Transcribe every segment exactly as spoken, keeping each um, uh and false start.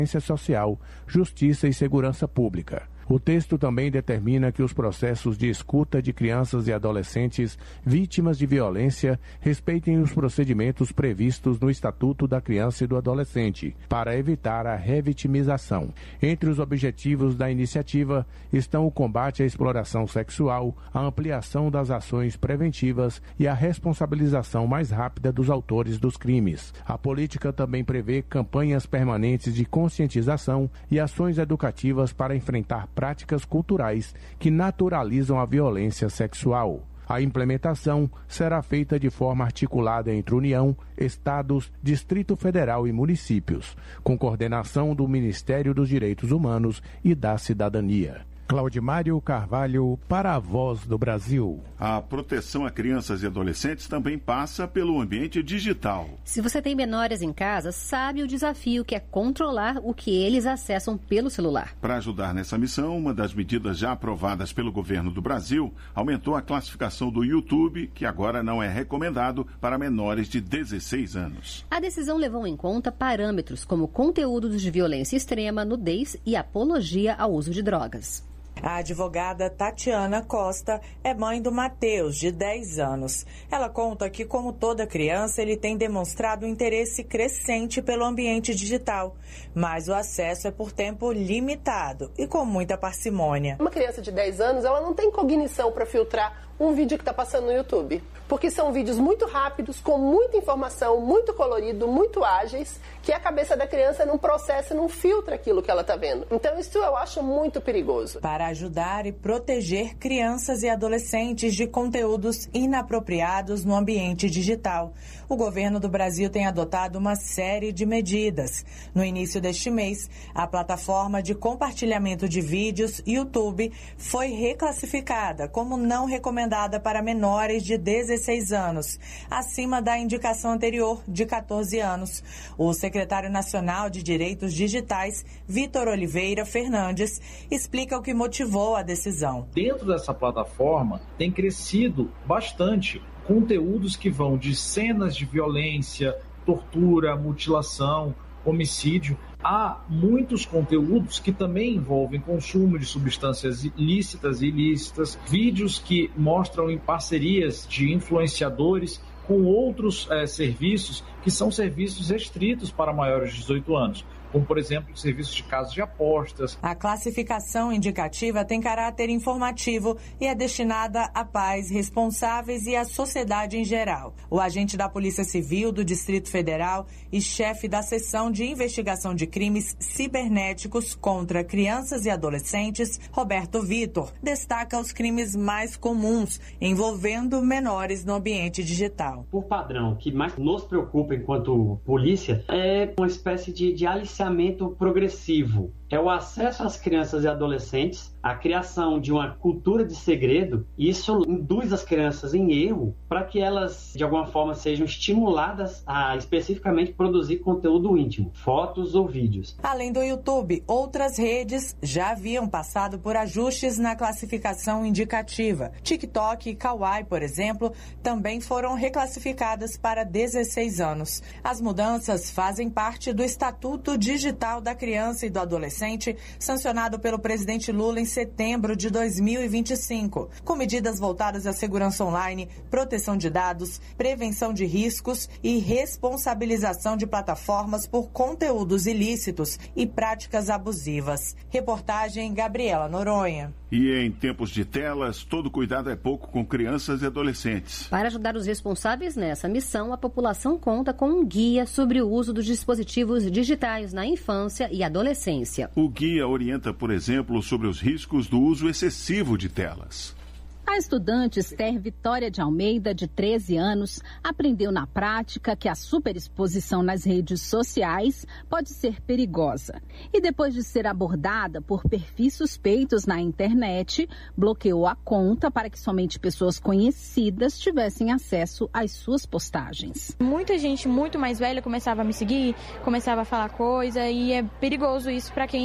social, justiça e segurança pública. O texto também determina que os processos de escuta de crianças e adolescentes vítimas de violência respeitem os procedimentos previstos no Estatuto da Criança e do Adolescente, para evitar a revitimização. Entre os objetivos da iniciativa estão o combate à exploração sexual, a ampliação das ações preventivas e a responsabilização mais rápida dos autores dos crimes. A política também prevê campanhas permanentes de conscientização e ações educativas para enfrentar práticas culturais que naturalizam a violência sexual. A implementação será feita de forma articulada entre União, Estados, Distrito Federal e municípios, com coordenação do Ministério dos Direitos Humanos e da Cidadania. Claudimário Carvalho, para a Voz do Brasil. A proteção a crianças e adolescentes também passa pelo ambiente digital. Se você tem menores em casa, sabe o desafio que é controlar o que eles acessam pelo celular. Para ajudar nessa missão, uma das medidas já aprovadas pelo governo do Brasil aumentou a classificação do YouTube, que agora não é recomendado para menores de dezesseis anos. A decisão levou em conta parâmetros como conteúdos de violência extrema, nudez e apologia ao uso de drogas. A advogada Tatiana Costa é mãe do Matheus, de dez anos. Ela conta que, como toda criança, ele tem demonstrado um interesse crescente pelo ambiente digital, mas o acesso é por tempo limitado e com muita parcimônia. Uma criança de dez anos, ela não tem cognição para filtrar um vídeo que está passando no YouTube, porque são vídeos muito rápidos, com muita informação, muito colorido, muito ágeis, que a cabeça da criança não processa, não filtra aquilo que ela está vendo. Então isso eu acho muito perigoso. Para ajudar e proteger crianças e adolescentes de conteúdos inapropriados no ambiente digital, o governo do Brasil tem adotado uma série de medidas. No início deste mês, a plataforma de compartilhamento de vídeos YouTube foi reclassificada como não recomendada para menores de dezesseis anos, acima da indicação anterior de catorze anos. O secretário nacional de Direitos Digitais, Vitor Oliveira Fernandes, explica o que motivou a decisão. Dentro dessa plataforma tem crescido bastante conteúdos que vão de cenas de violência, tortura, mutilação, homicídio. Há muitos conteúdos que também envolvem consumo de substâncias lícitas e ilícitas, vídeos que mostram em parcerias de influenciadores com outros é, serviços que são serviços restritos para maiores de dezoito anos, como, por exemplo, serviços de casas de apostas. A classificação indicativa tem caráter informativo e é destinada a pais responsáveis e à sociedade em geral. O agente da Polícia Civil do Distrito Federal e chefe da Seção de Investigação de Crimes Cibernéticos contra Crianças e Adolescentes, Roberto Vitor, destaca os crimes mais comuns envolvendo menores no ambiente digital. Por padrão, o que mais nos preocupa enquanto polícia é uma espécie de, de aliciamento progressivo. É o acesso às crianças e adolescentes, a criação de uma cultura de segredo. Isso induz as crianças em erro para que elas, de alguma forma, sejam estimuladas a especificamente produzir conteúdo íntimo, fotos ou vídeos. Além do YouTube, outras redes já haviam passado por ajustes na classificação indicativa. TikTok e Kawaii, por exemplo, também foram reclassificadas para dezesseis anos. As mudanças fazem parte do Estatuto Digital da Criança e do Adolescente, sancionado pelo presidente Lula em setembro de dois mil e vinte e cinco, com medidas voltadas à segurança online, proteção de dados, prevenção de riscos e responsabilização de plataformas por conteúdos ilícitos e práticas abusivas. Reportagem Gabriela Noronha. E em tempos de telas, todo cuidado é pouco com crianças e adolescentes. Para ajudar os responsáveis nessa missão, a população conta com um guia sobre o uso dos dispositivos digitais na infância e adolescência. O guia orienta, por exemplo, sobre os riscos do uso excessivo de telas. A estudante Esther Vitória de Almeida, de treze anos, aprendeu na prática que a superexposição nas redes sociais pode ser perigosa. E depois de ser abordada por perfis suspeitos na internet, bloqueou a conta para que somente pessoas conhecidas tivessem acesso às suas postagens. Muita gente muito mais velha começava a me seguir, começava a falar coisa e é perigoso isso para quem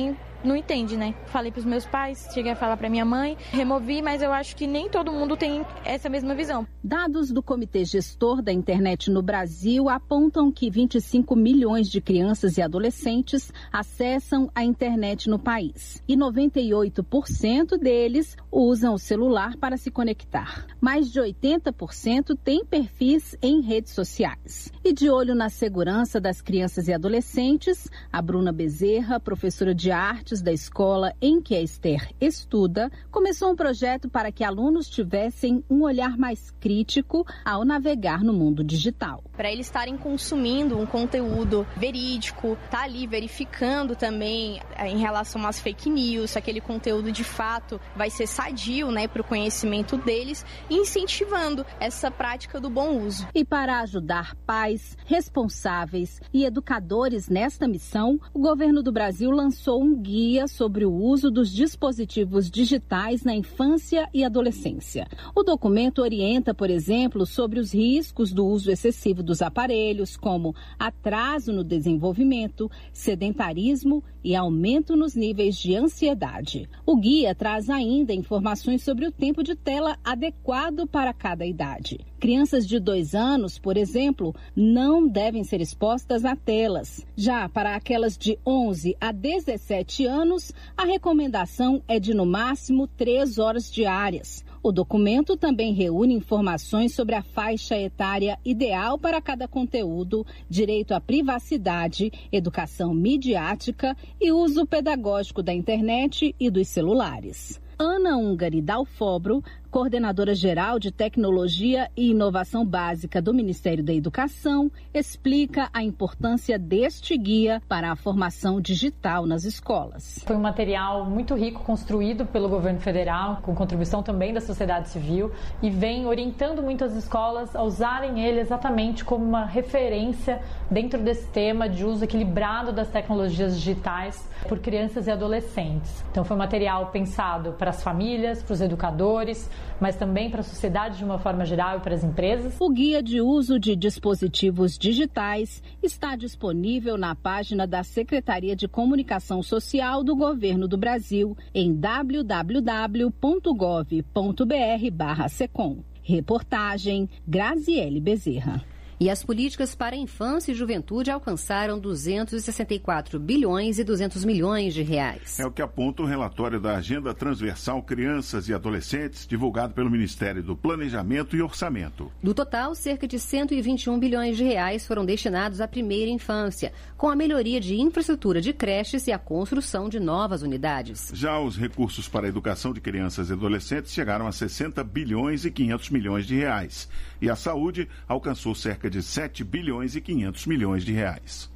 não entende, né? Falei pros meus pais, cheguei a falar pra minha mãe, removi, mas eu acho que nem todo mundo tem essa mesma visão. Dados do Comitê Gestor da Internet no Brasil apontam que vinte e cinco milhões de crianças e adolescentes acessam a internet no país. E noventa e oito por cento deles usam o celular para se conectar. Mais de oitenta por cento têm perfis em redes sociais. E de olho na segurança das crianças e adolescentes, a Bruna Bezerra, professora de artes da escola em que a Esther estuda, começou um projeto para que alunos tivessem um olhar mais crítico ao navegar no mundo digital. Para eles estarem consumindo um conteúdo verídico, tá ali verificando também em relação às fake news, se aquele conteúdo de fato vai ser sadio, né, para o conhecimento deles, e incentivando essa prática do bom uso. E para ajudar pais, responsáveis e educadores nesta missão, o governo do Brasil lançou um guia sobre o uso dos dispositivos digitais na infância e adolescência. O documento orienta, por exemplo, sobre os riscos do uso excessivo dos aparelhos, como atraso no desenvolvimento, sedentarismo e aumento nos níveis de ansiedade. O guia traz ainda informações sobre o tempo de tela adequado para cada idade. Crianças de dois anos, por exemplo, não devem ser expostas a telas. Já para aquelas de onze a dezessete anos, a recomendação é de no máximo três horas diárias. O documento também reúne informações sobre a faixa etária ideal para cada conteúdo, direito à privacidade, educação midiática e uso pedagógico da internet e dos celulares. Ana Ungari Dalfobro, coordenadora geral de Tecnologia e Inovação Básica do Ministério da Educação, explica a importância deste guia para a formação digital nas escolas. Foi um material muito rico construído pelo governo federal, com contribuição também da sociedade civil, e vem orientando muito as escolas a usarem ele exatamente como uma referência dentro desse tema de uso equilibrado das tecnologias digitais por crianças e adolescentes. Então foi um material pensado para as famílias, para os educadores, mas também para a sociedade de uma forma geral e para as empresas. O guia de uso de dispositivos digitais está disponível na página da Secretaria de Comunicação Social do Governo do Brasil em w w w ponto gov ponto b r barra secom. Reportagem Graziele Bezerra. E as políticas para a infância e juventude alcançaram duzentos e sessenta e quatro bilhões e duzentos milhões de reais. É o que aponta o relatório da Agenda Transversal Crianças e Adolescentes, divulgado pelo Ministério do Planejamento e Orçamento. Do total, cerca de cento e vinte e um bilhões de reais foram destinados à primeira infância, com a melhoria de infraestrutura de creches e a construção de novas unidades. Já os recursos para a educação de crianças e adolescentes chegaram a sessenta bilhões e quinhentos milhões de reais. E a saúde alcançou cerca de sete bilhões e quinhentos milhões de reais.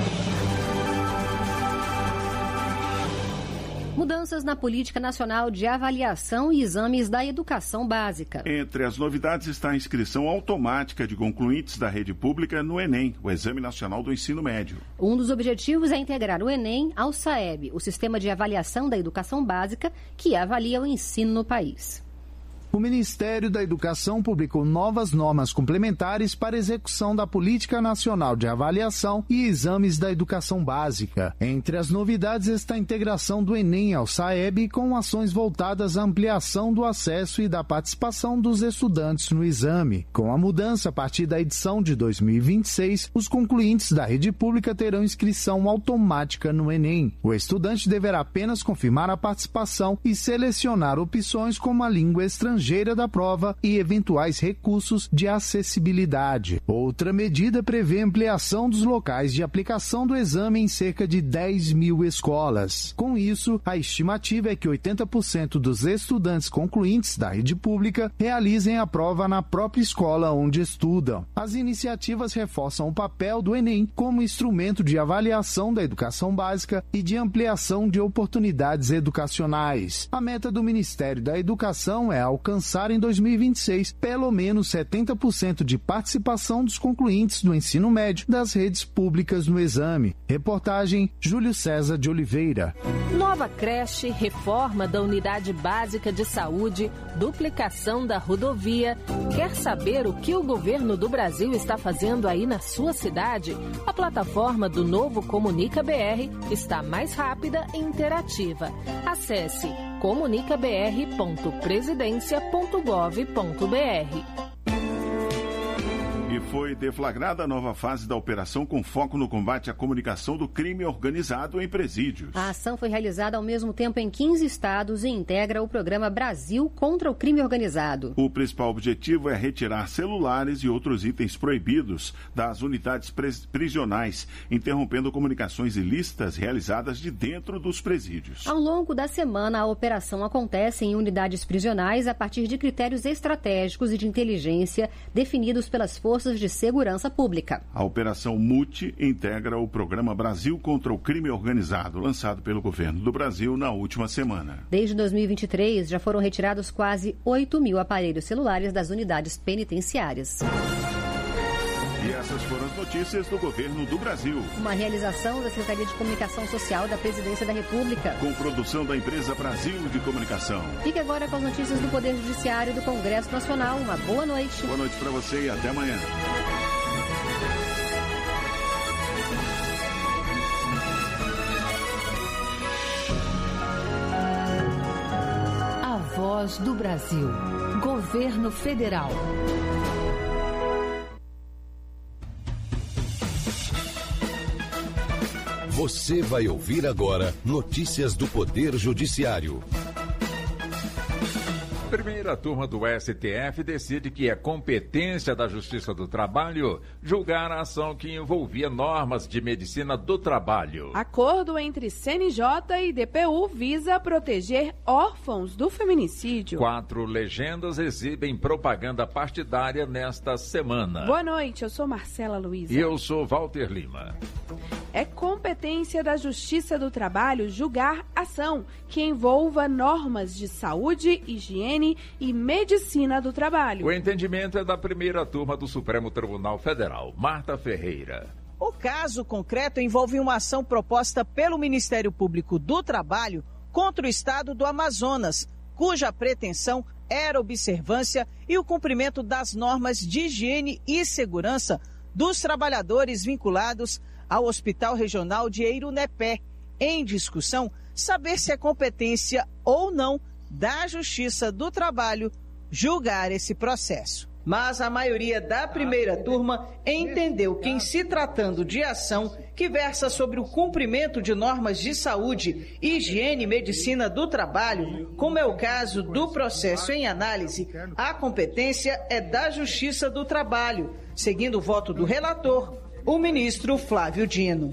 Mudanças na Política Nacional de Avaliação e Exames da Educação Básica. Entre as novidades está a inscrição automática de concluintes da rede pública no Enem, o Exame Nacional do Ensino Médio. Um dos objetivos é integrar o Enem ao SAEB, o Sistema de Avaliação da Educação Básica, que avalia o ensino no país. O Ministério da Educação publicou novas normas complementares para execução da Política Nacional de Avaliação e Exames da Educação Básica. Entre as novidades está a integração do Enem ao SAEB com ações voltadas à ampliação do acesso e da participação dos estudantes no exame. Com a mudança, a partir da edição de dois mil e vinte e seis, os concluintes da rede pública terão inscrição automática no Enem. O estudante deverá apenas confirmar a participação e selecionar opções como a língua estrangeira da prova e eventuais recursos de acessibilidade. Outra medida prevê ampliação dos locais de aplicação do exame em cerca de dez mil escolas. Com isso, a estimativa é que oitenta por cento dos estudantes concluintes da rede pública realizem a prova na própria escola onde estudam. As iniciativas reforçam o papel do Enem como instrumento de avaliação da educação básica e de ampliação de oportunidades educacionais. A meta do Ministério da Educação é alcançar alcançar em dois mil e vinte e seis pelo menos setenta por cento de participação dos concluintes do ensino médio das redes públicas no exame. Reportagem Júlio César de Oliveira. Nova Nova creche, reforma da unidade básica de saúde, duplicação da rodovia. Quer saber o que o governo do Brasil está fazendo aí na sua cidade? A plataforma do Novo Comunica B R está mais rápida e interativa. Acesse comunica b r ponto presidência ponto gov ponto b r. E foi deflagrada a nova fase da operação com foco no combate à comunicação do crime organizado em presídios. A ação foi realizada ao mesmo tempo em quinze estados e integra o programa Brasil contra o Crime Organizado. O principal objetivo é retirar celulares e outros itens proibidos das unidades prisionais, interrompendo comunicações ilícitas realizadas de dentro dos presídios. Ao longo da semana, a operação acontece em unidades prisionais a partir de critérios estratégicos e de inteligência definidos pelas forças de segurança pública. A Operação MUTI integra o programa Brasil contra o Crime Organizado, lançado pelo governo do Brasil na última semana. Desde dois mil e vinte e três, já foram retirados quase oito mil aparelhos celulares das unidades penitenciárias. E essas foram as notícias do governo do Brasil. Uma realização da Secretaria de Comunicação Social da Presidência da República. Com produção da empresa Brasil de Comunicação. Fique agora com as notícias do Poder Judiciário e do Congresso Nacional. Uma boa noite. Boa noite para você e até amanhã. A Voz do Brasil. Governo Federal. Você vai ouvir agora notícias do Poder Judiciário. Primeira turma do S T F decide que é competência da Justiça do Trabalho julgar a ação que envolvia normas de medicina do trabalho. Acordo entre C N J e D P U visa proteger órfãos do feminicídio. Quatro legendas exibem propaganda partidária nesta semana. Boa noite, eu sou Marcela Luiza. E eu sou Walter Lima. É competência da Justiça do Trabalho julgar ação que envolva normas de saúde, higiene e medicina do trabalho. O entendimento é da primeira turma do Supremo Tribunal Federal, Marta Ferreira. O caso concreto envolve uma ação proposta pelo Ministério Público do Trabalho contra o Estado do Amazonas, cuja pretensão era observância e o cumprimento das normas de higiene e segurança dos trabalhadores vinculados ao Hospital Regional de Eirunepé. Em discussão, saber se é competência ou não da Justiça do Trabalho julgar esse processo. Mas a maioria da primeira turma entendeu que, em se tratando de ação que versa sobre o cumprimento de normas de saúde, higiene e medicina do trabalho, como é o caso do processo em análise, a competência é da Justiça do Trabalho, seguindo o voto do relator, o ministro Flávio Dino.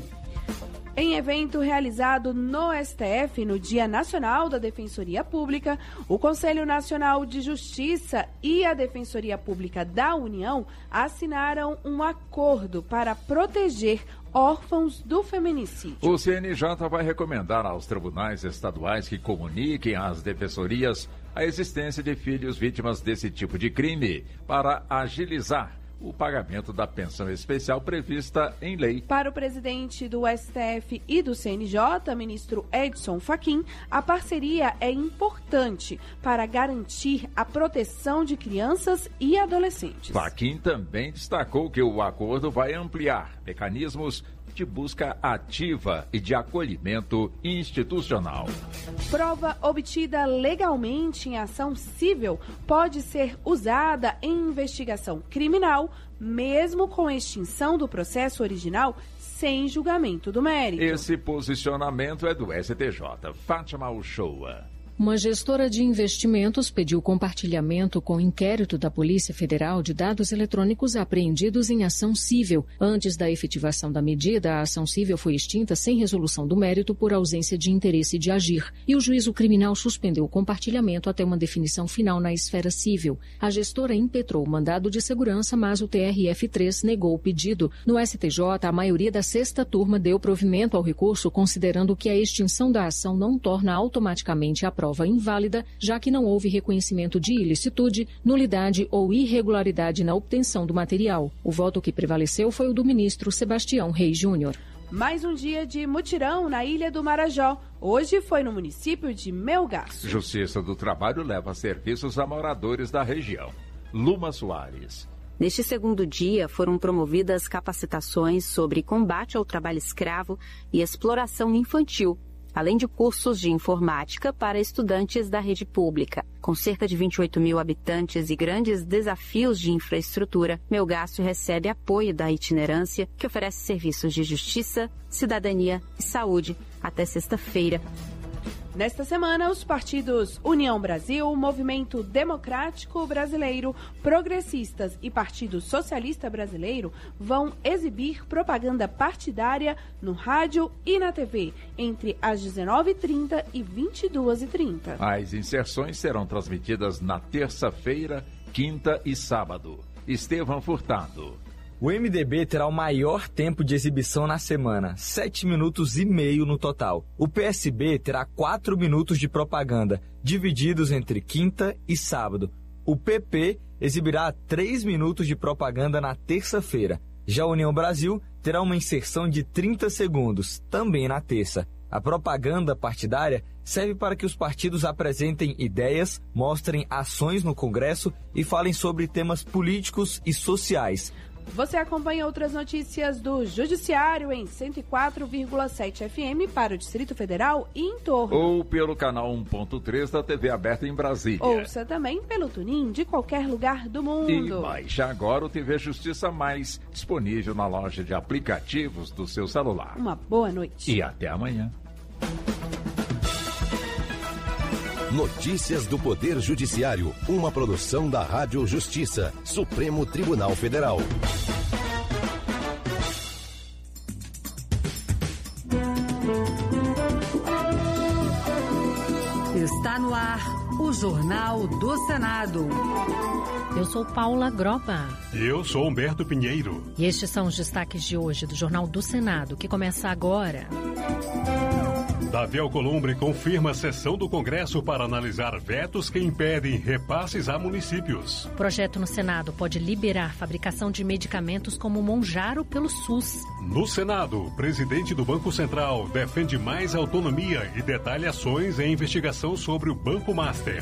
Em evento realizado no S T F no Dia Nacional da Defensoria Pública, o Conselho Nacional de Justiça e a Defensoria Pública da União assinaram um acordo para proteger órfãos do feminicídio. O C N J vai recomendar aos tribunais estaduais que comuniquem às defensorias a existência de filhos vítimas desse tipo de crime para agilizar o pagamento da pensão especial prevista em lei. Para o presidente do S T F e do C N J, ministro Edson Fachin, a parceria é importante para garantir a proteção de crianças e adolescentes. Fachin também destacou que o acordo vai ampliar mecanismos de busca ativa e de acolhimento institucional. Prova obtida legalmente em ação civil pode ser usada em investigação criminal, mesmo com extinção do processo original sem julgamento do mérito. Esse posicionamento é do S T J. Fátima Uchoa. Uma gestora de investimentos pediu compartilhamento com o inquérito da Polícia Federal de dados eletrônicos apreendidos em ação civil. Antes da efetivação da medida, a ação civil foi extinta sem resolução do mérito por ausência de interesse de agir. E o juízo criminal suspendeu o compartilhamento até uma definição final na esfera civil. A gestora impetrou o mandado de segurança, mas o T R F três negou o pedido. No S T J, a maioria da sexta turma deu provimento ao recurso, considerando que a extinção da ação não torna automaticamente a prova inválida, já que não houve reconhecimento de ilicitude, nulidade ou irregularidade na obtenção do material. O voto que prevaleceu foi o do ministro Sebastião Reis Júnior. Mais um dia de mutirão na Ilha do Marajó. Hoje foi no município de Melgaço. Justiça do Trabalho leva serviços a moradores da região. Luma Soares. Neste segundo dia, foram promovidas capacitações sobre combate ao trabalho escravo e exploração infantil, além de cursos de informática para estudantes da rede pública. Com cerca de vinte e oito mil habitantes e grandes desafios de infraestrutura, Melgaço recebe apoio da itinerância, que oferece serviços de justiça, cidadania e saúde até sexta-feira. Nesta semana, os partidos União Brasil, Movimento Democrático Brasileiro, Progressistas e Partido Socialista Brasileiro vão exibir propaganda partidária no rádio e na T V entre as dezenove e trinta e vinte e duas e trinta. As inserções serão transmitidas na terça-feira, quinta e sábado. Estevão Furtado. O M D B terá o maior tempo de exibição na semana, sete minutos e meio no total. O P S B terá quatro minutos de propaganda, divididos entre quinta e sábado. O P P exibirá três minutos de propaganda na terça-feira. Já a União Brasil terá uma inserção de trinta segundos, também na terça. A propaganda partidária serve para que os partidos apresentem ideias, mostrem ações no Congresso e falem sobre temas políticos e sociais. Você acompanha outras notícias do Judiciário em cento e quatro vírgula sete F M para o Distrito Federal e em torno. Ou pelo canal um ponto três da T V aberta em Brasília. Ouça também pelo TuneIn de qualquer lugar do mundo. E baixe agora o T V Justiça Mais, disponível na loja de aplicativos do seu celular. Uma boa noite. E até amanhã. Notícias do Poder Judiciário, uma produção da Rádio Justiça, Supremo Tribunal Federal. Está no ar o Jornal do Senado. Eu sou Paula Groba. E eu sou Humberto Pinheiro. E estes são os destaques de hoje do Jornal do Senado, que começa agora. Davi Alcolumbre confirma a sessão do Congresso para analisar vetos que impedem repasses a municípios. O projeto no Senado pode liberar fabricação de medicamentos como Monjaro pelo SUS. No Senado, o presidente do Banco Central defende mais autonomia e detalha ações em investigação sobre o Banco Master.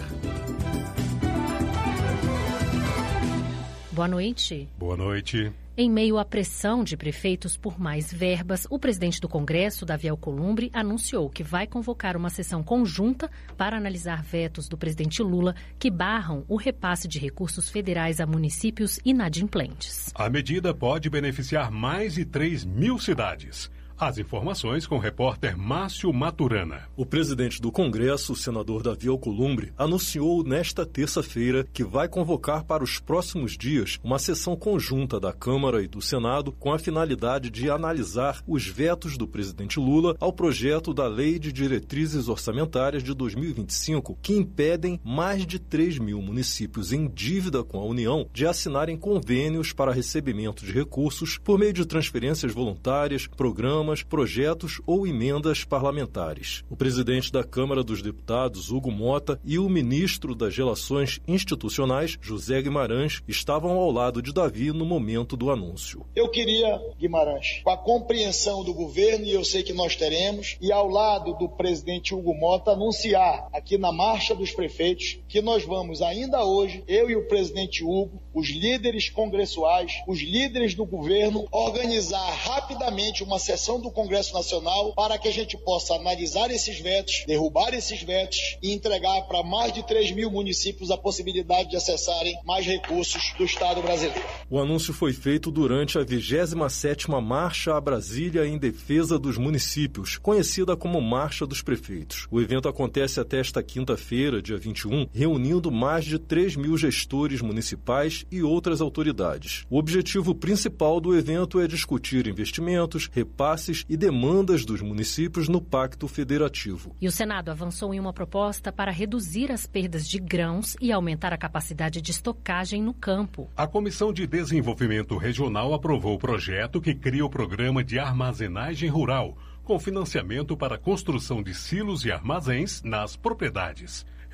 Boa noite. Boa noite. Em meio à pressão de prefeitos por mais verbas, o presidente do Congresso, Davi Alcolumbre, anunciou que vai convocar uma sessão conjunta para analisar vetos do presidente Lula que barram o repasse de recursos federais a municípios inadimplentes. A medida pode beneficiar mais de três mil cidades. As informações com o repórter Márcio Maturana. O presidente do Congresso, o senador Davi Alcolumbre, anunciou nesta terça-feira que vai convocar para os próximos dias uma sessão conjunta da Câmara e do Senado com a finalidade de analisar os vetos do presidente Lula ao projeto da Lei de Diretrizes Orçamentárias de dois mil e vinte e cinco, que impedem mais de três mil municípios em dívida com a União de assinarem convênios para recebimento de recursos por meio de transferências voluntárias, programas, projetos ou emendas parlamentares. O presidente da Câmara dos Deputados, Hugo Mota, e o ministro das Relações Institucionais, José Guimarães, estavam ao lado de Davi no momento do anúncio. Eu queria, Guimarães, com a compreensão do governo, e eu sei que nós teremos, e ao lado do presidente Hugo Mota, anunciar aqui na Marcha dos Prefeitos que nós vamos ainda hoje, eu e o presidente Hugo, os líderes congressuais, os líderes do governo, organizar rapidamente uma sessão do Congresso Nacional para que a gente possa analisar esses vetos, derrubar esses vetos e entregar para mais de três mil municípios a possibilidade de acessarem mais recursos do Estado brasileiro. O anúncio foi feito durante a vigésima sétima Marcha a Brasília em defesa dos municípios, conhecida como Marcha dos Prefeitos. O evento acontece até esta quinta-feira, dia vinte e um, reunindo mais de três mil gestores municipais e outras autoridades. O objetivo principal do evento é discutir investimentos, repasses e demandas dos municípios no Pacto Federativo. E o Senado avançou em uma proposta para reduzir as perdas de grãos e aumentar a capacidade de estocagem no campo. A Comissão de Desenvolvimento Regional aprovou o projeto que cria o Programa de Armazenagem Rural, com financiamento para a construção de silos e armazéns nas propriedades.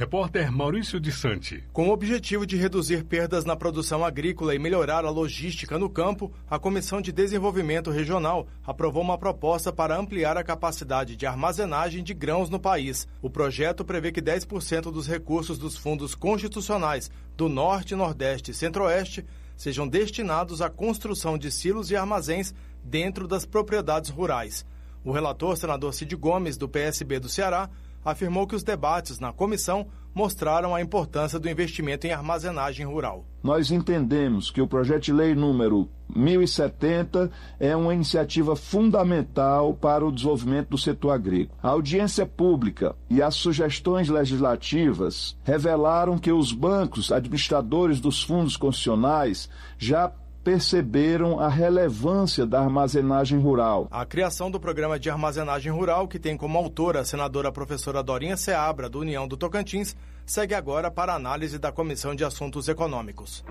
Repórter Maurício de Santi. Com o objetivo de reduzir perdas na produção agrícola e melhorar a logística no campo, a Comissão de Desenvolvimento Regional aprovou uma proposta para ampliar a capacidade de armazenagem de grãos no país. O projeto prevê que dez por cento dos recursos dos fundos constitucionais do Norte, Nordeste e Centro-Oeste sejam destinados à construção de silos e armazéns dentro das propriedades rurais. O relator, senador Cid Gomes, do P S B do Ceará, afirmou que os debates na comissão mostraram a importância do investimento em armazenagem rural. Nós entendemos que o projeto de lei número mil e setenta é uma iniciativa fundamental para o desenvolvimento do setor agrícola. A audiência pública e as sugestões legislativas revelaram que os bancos administradores dos fundos constitucionais já perceberam a relevância da armazenagem rural. A criação do programa de armazenagem rural, que tem como autora a senadora professora Dorinha Seabra, do União do Tocantins, segue agora para análise da Comissão de Assuntos Econômicos.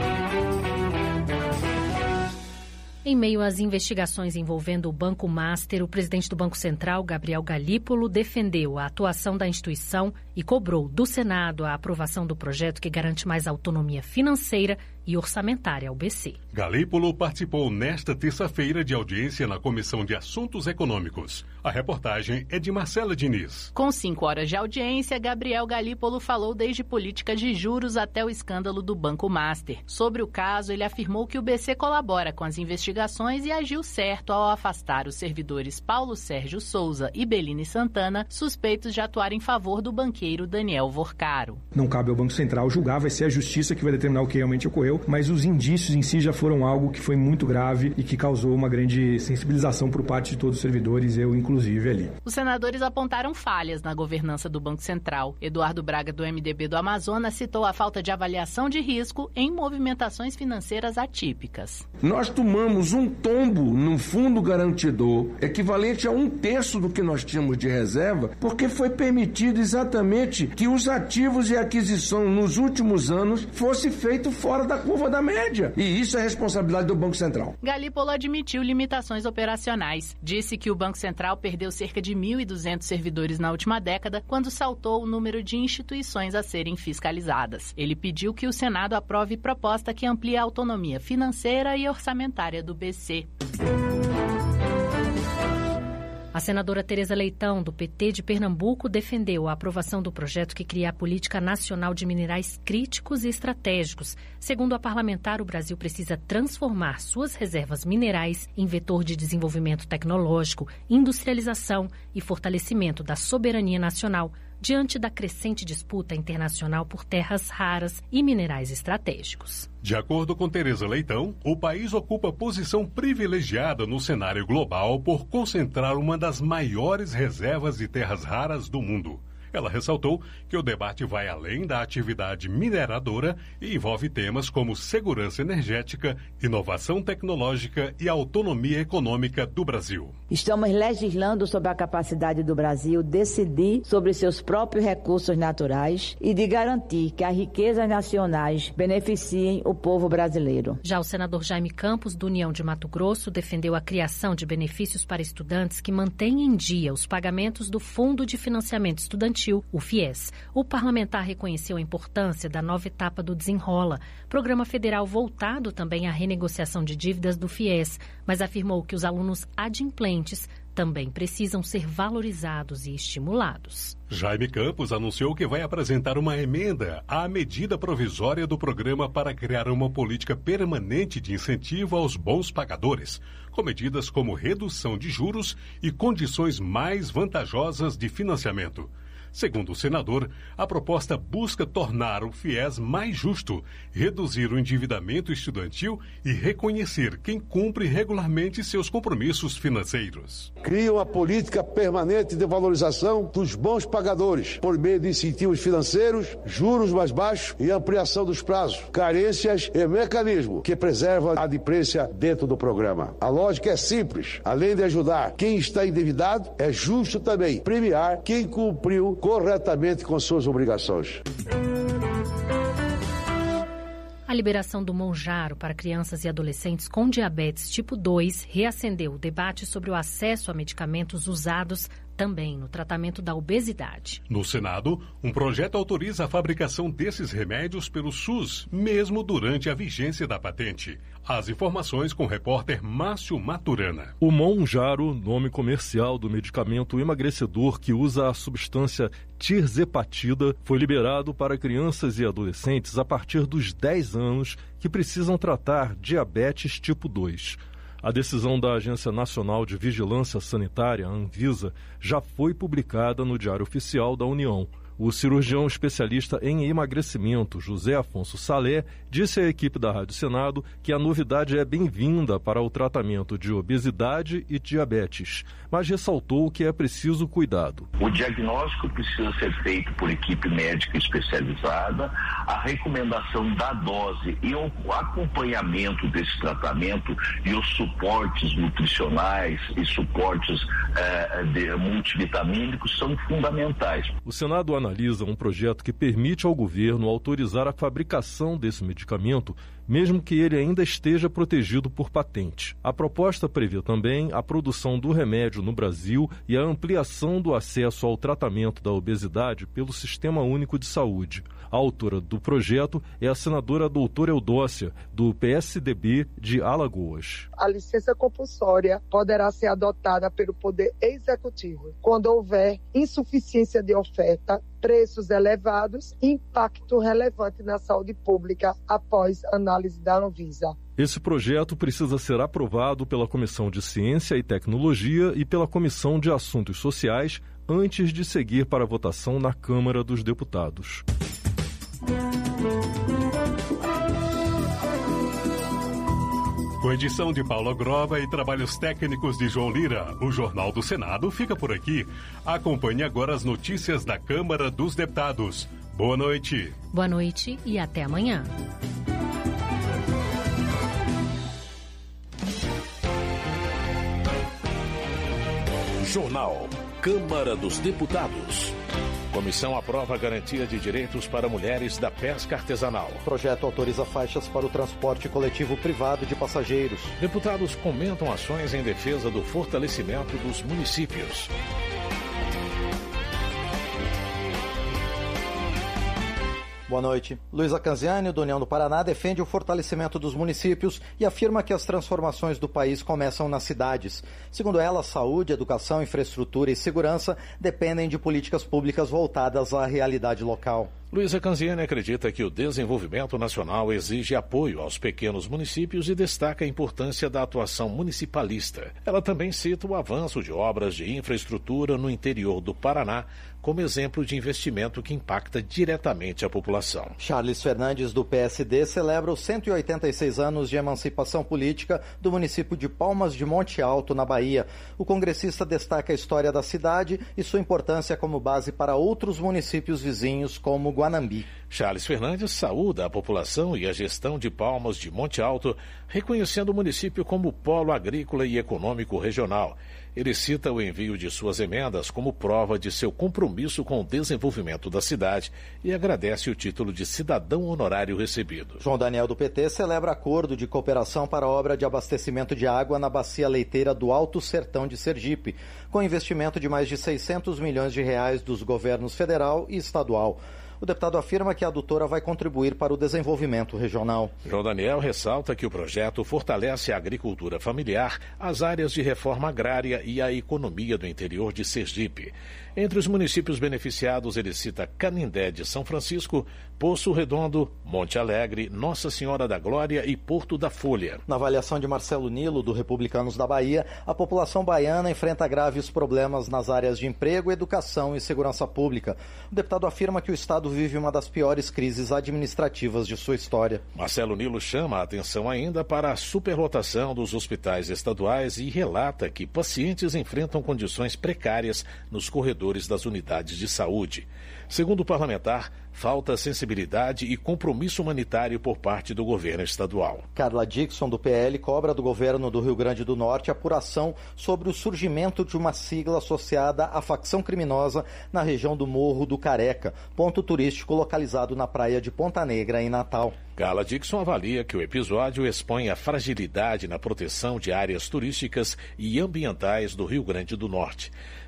Em meio às investigações envolvendo o Banco Master, o presidente do Banco Central, Gabriel Galípolo, defendeu a atuação da instituição e cobrou do Senado a aprovação do projeto que garante mais autonomia financeira e orçamentária ao B C. Galípolo participou nesta terça-feira de audiência na Comissão de Assuntos Econômicos. A reportagem é de Marcela Diniz. Com cinco horas de audiência, Gabriel Galípolo falou desde política de juros até o escândalo do Banco Master. Sobre o caso, ele afirmou que o B C colabora com as investigações e agiu certo ao afastar os servidores Paulo Sérgio Souza e Beline Santana, suspeitos de atuar em favor do banqueiro Daniel Vorcaro. Não cabe ao Banco Central julgar, vai ser a Justiça que vai determinar o que realmente ocorreu, mas os indícios em si já foram algo que foi muito grave e que causou uma grande sensibilização por parte de todos os servidores, eu inclusive ali. Os senadores apontaram falhas na governança do Banco Central. Eduardo Braga, do M D B do Amazonas, citou a falta de avaliação de risco em movimentações financeiras atípicas. Nós tomamos um tombo no fundo garantidor, equivalente a um terço do que nós tínhamos de reserva, porque foi permitido exatamente que os ativos e aquisição nos últimos anos fosse feito fora da curva da média. E isso é responsabilidade do Banco Central. Galípolo admitiu limitações operacionais. Disse que o Banco Central perdeu cerca de mil e duzentos servidores na última década, quando saltou o número de instituições a serem fiscalizadas. Ele pediu que o Senado aprove proposta que amplie a autonomia financeira e orçamentária do B C. A senadora Tereza Leitão, do P T de Pernambuco, defendeu a aprovação do projeto que cria a Política Nacional de Minerais Críticos e Estratégicos. Segundo a parlamentar, o Brasil precisa transformar suas reservas minerais em vetor de desenvolvimento tecnológico, industrialização e fortalecimento da soberania nacional, diante da crescente disputa internacional por terras raras e minerais estratégicos. De acordo com Tereza Leitão, o país ocupa posição privilegiada no cenário global por concentrar uma das maiores reservas de terras raras do mundo. Ela ressaltou que o debate vai além da atividade mineradora e envolve temas como segurança energética, inovação tecnológica e autonomia econômica do Brasil. Estamos legislando sobre a capacidade do Brasil decidir sobre seus próprios recursos naturais e de garantir que as riquezas nacionais beneficiem o povo brasileiro. Já o senador Jaime Campos, do União de Mato Grosso, defendeu a criação de benefícios para estudantes que mantêm em dia os pagamentos do Fundo de Financiamento Estudantil, o FIES. O parlamentar reconheceu a importância da nova etapa do Desenrola, programa federal voltado também à renegociação de dívidas do FIES, mas afirmou que os alunos adimplentes também precisam ser valorizados e estimulados. Jaime Campos anunciou que vai apresentar uma emenda à medida provisória do programa para criar uma política permanente de incentivo aos bons pagadores, com medidas como redução de juros e condições mais vantajosas de financiamento. Segundo o senador, a proposta busca tornar o FIES mais justo, reduzir o endividamento estudantil e reconhecer quem cumpre regularmente seus compromissos financeiros. Cria uma política permanente de valorização dos bons pagadores, por meio de incentivos financeiros, juros mais baixos e ampliação dos prazos, carências e mecanismo que preserva a adimplência dentro do programa. A lógica é simples. Além de ajudar quem está endividado, é justo também premiar quem cumpriu corretamente com suas obrigações. A liberação do Monjaro para crianças e adolescentes com diabetes tipo dois reacendeu o debate sobre o acesso a medicamentos usados também no tratamento da obesidade. No Senado, um projeto autoriza a fabricação desses remédios pelo SUS, mesmo durante a vigência da patente. As informações com o repórter Márcio Maturana. O Monjaro, nome comercial do medicamento emagrecedor que usa a substância tirzepatida, foi liberado para crianças e adolescentes a partir dos dez anos que precisam tratar diabetes tipo dois. A decisão da Agência Nacional de Vigilância Sanitária, a Anvisa, já foi publicada no Diário Oficial da União. O cirurgião especialista em emagrecimento, José Afonso Salé, disse à equipe da Rádio Senado que a novidade é bem-vinda para o tratamento de obesidade e diabetes, mas ressaltou que é preciso cuidado. O diagnóstico precisa ser feito por equipe médica especializada, a recomendação da dose e o acompanhamento desse tratamento e os suportes nutricionais e suportes eh, de, multivitamínicos são fundamentais. O Senado analisa um projeto que permite ao governo autorizar a fabricação desse medicamento, mesmo que ele ainda esteja protegido por patente. A proposta prevê também a produção do remédio no Brasil e a ampliação do acesso ao tratamento da obesidade pelo Sistema Único de Saúde. A autora do projeto é a senadora doutora Eudócia, do P S D B de Alagoas. A licença compulsória poderá ser adotada pelo Poder Executivo quando houver insuficiência de oferta, preços elevados e impacto relevante na saúde pública após análise da Anvisa. Esse projeto precisa ser aprovado pela Comissão de Ciência e Tecnologia e pela Comissão de Assuntos Sociais antes de seguir para a votação na Câmara dos Deputados. Com edição de Paula Grova e trabalhos técnicos de João Lira, o Jornal do Senado fica por aqui. Acompanhe agora as notícias da Câmara dos Deputados. Boa noite. Boa noite e até amanhã. Jornal Câmara dos Deputados. Comissão aprova a garantia de direitos para mulheres da pesca artesanal. O projeto autoriza faixas para o transporte coletivo privado de passageiros. Deputados comentam ações em defesa do fortalecimento dos municípios. Boa noite. Luísa Canziani, do União do Paraná, defende o fortalecimento dos municípios e afirma que as transformações do país começam nas cidades. Segundo ela, saúde, educação, infraestrutura e segurança dependem de políticas públicas voltadas à realidade local. Luísa Canziani acredita que o desenvolvimento nacional exige apoio aos pequenos municípios e destaca a importância da atuação municipalista. Ela também cita o avanço de obras de infraestrutura no interior do Paraná como exemplo de investimento que impacta diretamente a população. Charles Fernandes, do P S D, celebra os cento e oitenta e seis anos de emancipação política do município de Palmas de Monte Alto, na Bahia. O congressista destaca a história da cidade e sua importância como base para outros municípios vizinhos, como Guanambi. Charles Fernandes saúda a população e a gestão de Palmas de Monte Alto, reconhecendo o município como polo agrícola e econômico regional. Ele cita o envio de suas emendas como prova de seu compromisso com o desenvolvimento da cidade e agradece o título de cidadão honorário recebido. João Daniel, do P T, celebra acordo de cooperação para a obra de abastecimento de água na bacia leiteira do Alto Sertão de Sergipe, com investimento de mais de seiscentos milhões de reais dos governos federal e estadual. O deputado afirma que a adutora vai contribuir para o desenvolvimento regional. João Daniel ressalta que o projeto fortalece a agricultura familiar, as áreas de reforma agrária e a economia do interior de Sergipe. Entre os municípios beneficiados, ele cita Canindé de São Francisco, Poço Redondo, Monte Alegre, Nossa Senhora da Glória e Porto da Folha. Na avaliação de Marcelo Nilo, do Republicanos da Bahia, a população baiana enfrenta graves problemas nas áreas de emprego, educação e segurança pública. O deputado afirma que o Estado vive uma das piores crises administrativas de sua história. Marcelo Nilo chama a atenção ainda para a superlotação dos hospitais estaduais e relata que pacientes enfrentam condições precárias nos corredores das unidades de saúde. Segundo o parlamentar, falta sensibilidade e compromisso humanitário por parte do governo estadual. Carla Dixon, do P L, cobra do governo do Rio Grande do Norte apuração sobre o surgimento de uma sigla associada à facção criminosa na região do Morro do Careca, ponto turístico localizado na praia de Ponta Negra, em Natal. Carla Dixon avalia que o episódio expõe a fragilidade na proteção de áreas turísticas e ambientais do Rio Grande do Norte.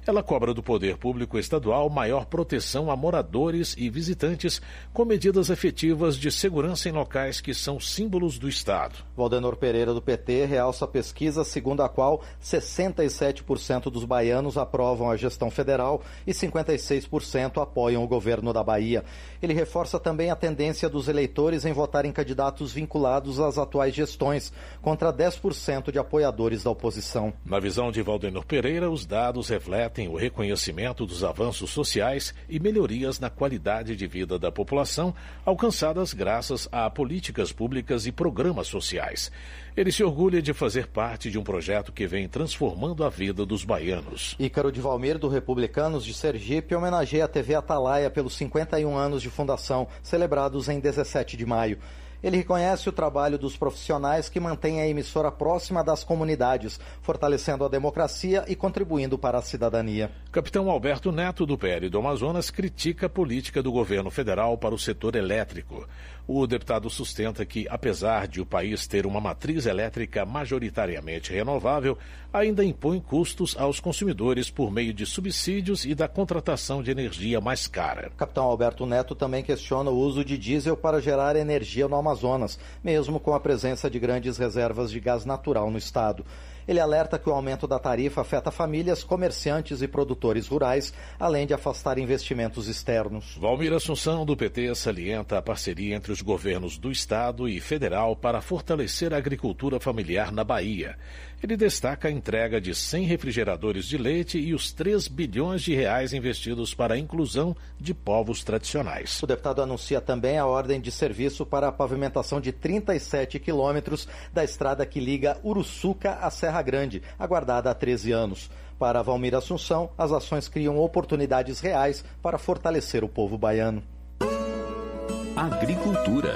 Ela cobra do poder público estadual maior proteção a moradores e visitantes com medidas efetivas de segurança em locais que são símbolos do Estado. Valdenor Pereira, do P T, realça a pesquisa segundo a qual sessenta e sete por cento dos baianos aprovam a gestão federal e cinquenta e seis por cento apoiam o governo da Bahia. Ele reforça também a tendência dos eleitores em votar em candidatos vinculados às atuais gestões, contra dez por cento de apoiadores da oposição. Na visão de Valdenor Pereira, os dados refletem o reconhecimento dos avanços sociais e melhorias na qualidade de vida da população, alcançadas graças a políticas públicas e programas sociais. Ele se orgulha de fazer parte de um projeto que vem transformando a vida dos baianos. Ícaro de Valmir, do Republicanos de Sergipe, homenageia a T V Atalaia pelos cinquenta e um anos de fundação, celebrados em dezessete de maio. Ele reconhece o trabalho dos profissionais que mantêm a emissora próxima das comunidades, fortalecendo a democracia e contribuindo para a cidadania. Capitão Alberto Neto, do P L do Amazonas, critica a política do governo federal para o setor elétrico. O deputado sustenta que, apesar de o país ter uma matriz elétrica majoritariamente renovável, ainda impõe custos aos consumidores por meio de subsídios e da contratação de energia mais cara. Capitão Alberto Neto também questiona o uso de diesel para gerar energia no Amazonas, mesmo com a presença de grandes reservas de gás natural no estado. Ele alerta que o aumento da tarifa afeta famílias, comerciantes e produtores rurais, além de afastar investimentos externos. Valmir Assunção, do P T, salienta a parceria entre os governos do estado e federal para fortalecer a agricultura familiar na Bahia. Ele destaca a entrega de cem refrigeradores de leite e os três bilhões de reais investidos para a inclusão de povos tradicionais. O deputado anuncia também a ordem de serviço para a pavimentação de trinta e sete quilômetros da estrada que liga Uruçuca à Serra Grande, aguardada há treze anos. Para Valmir Assunção, as ações criam oportunidades reais para fortalecer o povo baiano. Agricultura.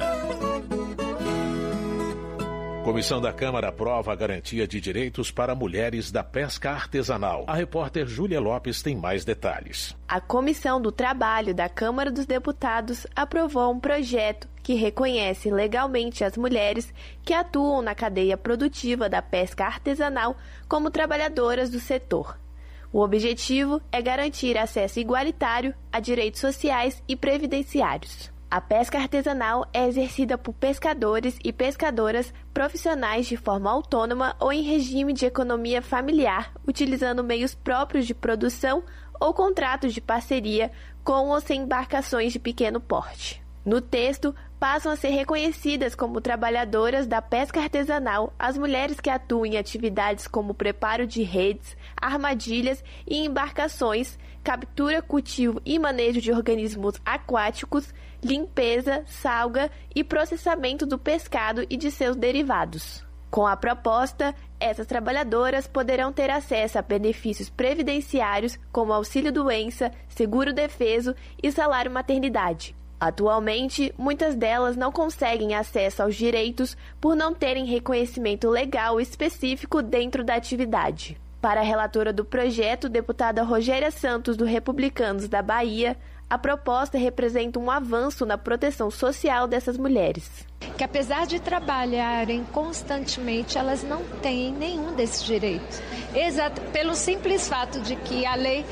Comissão da Câmara aprova a garantia de direitos para mulheres da pesca artesanal. A repórter Júlia Lopes tem mais detalhes. A Comissão do Trabalho da Câmara dos Deputados aprovou um projeto que reconhece legalmente as mulheres que atuam na cadeia produtiva da pesca artesanal como trabalhadoras do setor. O objetivo é garantir acesso igualitário a direitos sociais e previdenciários. A pesca artesanal é exercida por pescadores e pescadoras profissionais de forma autônoma ou em regime de economia familiar, utilizando meios próprios de produção ou contratos de parceria com ou sem embarcações de pequeno porte. No texto, passam a ser reconhecidas como trabalhadoras da pesca artesanal as mulheres que atuam em atividades como preparo de redes, armadilhas e embarcações, captura, cultivo e manejo de organismos aquáticos, limpeza, salga e processamento do pescado e de seus derivados. Com a proposta, essas trabalhadoras poderão ter acesso a benefícios previdenciários como auxílio-doença, seguro-defeso e salário-maternidade. Atualmente, muitas delas não conseguem acesso aos direitos por não terem reconhecimento legal específico dentro da atividade. Para a relatora do projeto, deputada Rogéria Santos, do Republicanos da Bahia, a proposta representa um avanço na proteção social dessas mulheres. Que apesar de trabalharem constantemente, elas não têm nenhum desses direitos. Exato, pelo simples fato de que a lei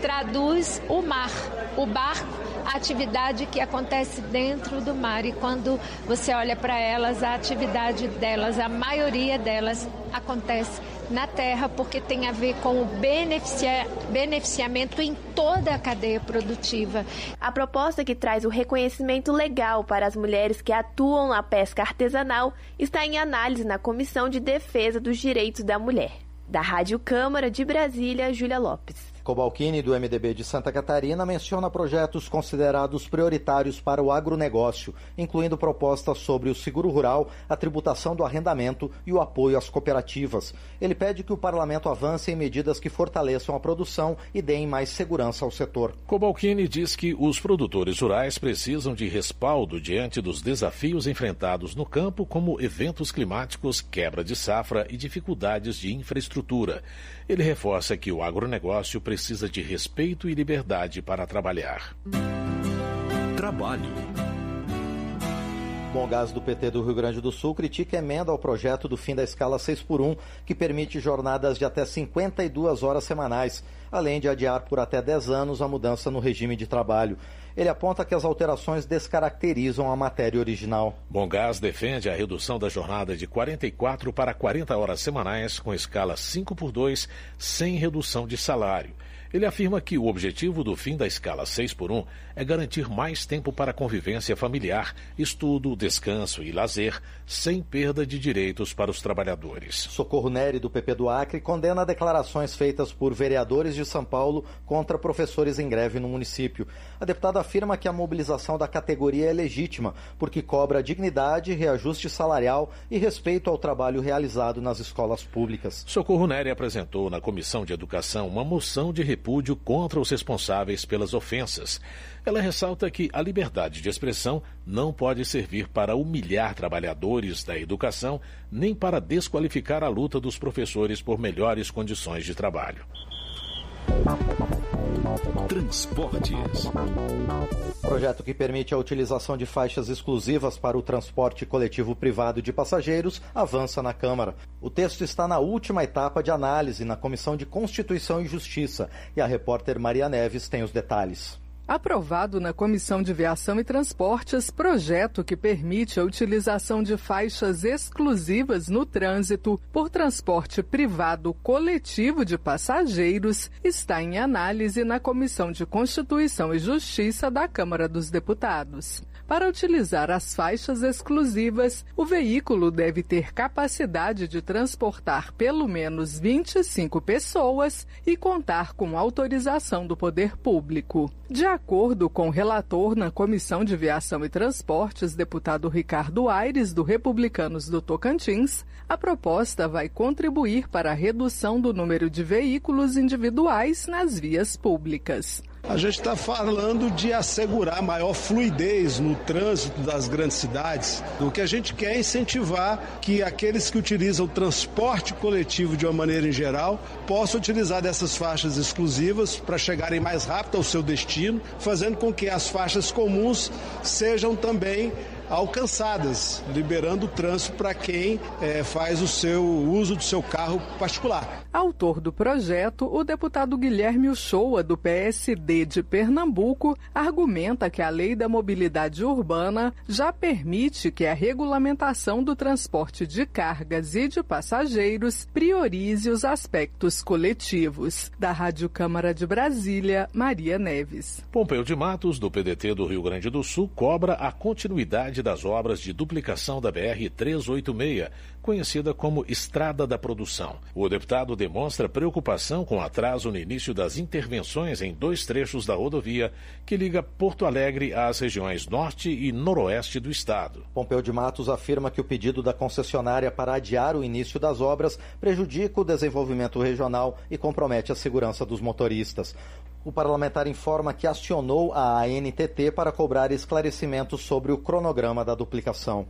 traduz o mar, o barco, a atividade que acontece dentro do mar. E quando você olha para elas, a atividade delas, a maioria delas acontece na terra, porque tem a ver com o beneficia- beneficiamento em toda a cadeia produtiva. A proposta que traz o reconhecimento legal para as mulheres que atuam na pesca artesanal está em análise na Comissão de Defesa dos Direitos da Mulher. Da Rádio Câmara de Brasília, Júlia Lopes. Cobalcini, do M D B de Santa Catarina, menciona projetos considerados prioritários para o agronegócio, incluindo propostas sobre o seguro rural, a tributação do arrendamento e o apoio às cooperativas. Ele pede que o parlamento avance em medidas que fortaleçam a produção e deem mais segurança ao setor. Cobalcini diz que os produtores rurais precisam de respaldo diante dos desafios enfrentados no campo, como eventos climáticos, quebra de safra e dificuldades de infraestrutura. Ele reforça que o agronegócio precisa de respeito e liberdade para trabalhar. Trabalho. Bongás do P T do Rio Grande do Sul critica a emenda ao projeto do fim da escala seis por um, que permite jornadas de até cinquenta e duas horas semanais, além de adiar por até dez anos a mudança no regime de trabalho. Ele aponta que as alterações descaracterizam a matéria original. Bongás defende a redução da jornada de quarenta e quatro para quarenta horas semanais com escala cinco por dois, sem redução de salário. Ele afirma que o objetivo do fim da escala seis por um é garantir mais tempo para convivência familiar, estudo, descanso e lazer, sem perda de direitos para os trabalhadores. Socorro Neri, do P P do Acre, condena declarações feitas por vereadores de São Paulo contra professores em greve no município. A deputada afirma que a mobilização da categoria é legítima, porque cobra dignidade, reajuste salarial e respeito ao trabalho realizado nas escolas públicas. Socorro Neri apresentou na Comissão de Educação uma moção de repúdio contra os responsáveis pelas ofensas. Ela ressalta que a liberdade de expressão não pode servir para humilhar trabalhadores da educação, nem para desqualificar a luta dos professores por melhores condições de trabalho. Transportes. Projeto que permite a utilização de faixas exclusivas para o transporte coletivo privado de passageiros avança na Câmara. O texto está na última etapa de análise na Comissão de Constituição e Justiça e a repórter Maria Neves tem os detalhes. Aprovado na Comissão de Viação e Transportes, projeto que permite a utilização de faixas exclusivas no trânsito por transporte privado coletivo de passageiros está em análise na Comissão de Constituição e Justiça da Câmara dos Deputados. Para utilizar as faixas exclusivas, o veículo deve ter capacidade de transportar pelo menos vinte e cinco pessoas e contar com autorização do poder público. De acordo com o relator na Comissão de Viação e Transportes, deputado Ricardo Aires, do Republicanos do Tocantins, a proposta vai contribuir para a redução do número de veículos individuais nas vias públicas. A gente está falando de assegurar maior fluidez no trânsito das grandes cidades. O que a gente quer é incentivar que aqueles que utilizam o transporte coletivo de uma maneira em geral possam utilizar dessas faixas exclusivas para chegarem mais rápido ao seu destino, fazendo com que as faixas comuns sejam também alcançadas, liberando o trânsito para quem é, faz o seu uso do seu carro particular. Autor do projeto, o deputado Guilherme Uchoa, do P S D de Pernambuco, argumenta que a Lei da Mobilidade Urbana já permite que a regulamentação do transporte de cargas e de passageiros priorize os aspectos coletivos. Da Rádio Câmara de Brasília, Maria Neves. Pompeu de Matos, do P D T do Rio Grande do Sul, cobra a continuidade das obras de duplicação da B R trezentos e oitenta e seis, conhecida como Estrada da Produção. O deputado demonstra preocupação com atraso no início das intervenções em dois trechos da rodovia que liga Porto Alegre às regiões norte e noroeste do estado. Pompeu de Matos afirma que o pedido da concessionária para adiar o início das obras prejudica o desenvolvimento regional e compromete a segurança dos motoristas. O parlamentar informa que acionou a A N T T para cobrar esclarecimentos sobre o cronograma da duplicação.